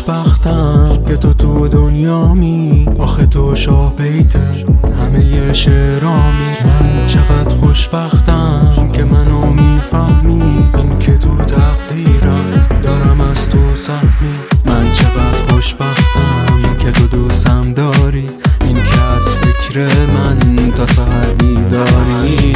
خوشبختم که تو دنیامی، آخه تو شاه بیت همه شعرامی. من چقدر خوشبختم که منو میفهمی، این که تو تقدیرم دارم از تو سهمی. من چقدر خوشبختم که تو دوستم داری، این که از فکر من تا سحر بیداری.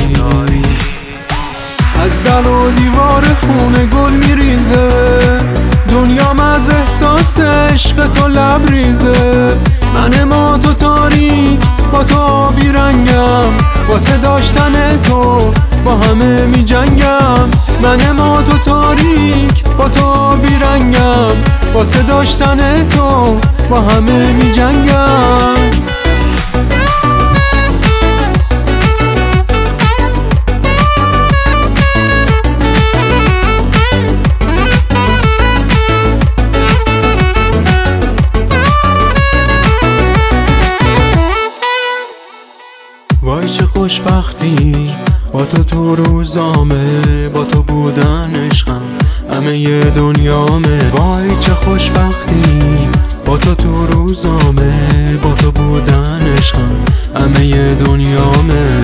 از در و دیوار خونه گل میریزه، دنیام از احساس عشق تو لبریزه. من ما تو تاریک با تو بیرنگم، واسه داشتن تو با همه می جنگم. من ما تو تاریک با تو بیرنگم، واسه داشتن تو با همه می جنگم. وای چه خوشبختی با تو روزامه، با تو بودن عشقم همه دنیامه. وای چه خوشبختی با تو روزامه، با تو بودن عشقم همه دنیامه.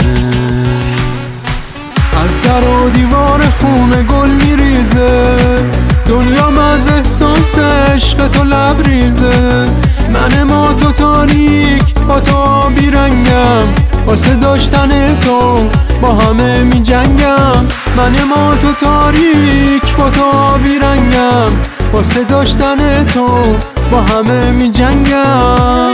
از در و دیوار خونه گل میریزه، دنیام از احساس عشق تو لبریزه. من ما تو تاریک با تو بیرنگم، واسه داشتن تو با همه می جنگم. من ما تو تاریک با تو بیرنگم، واسه داشتن تو با همه می جنگم.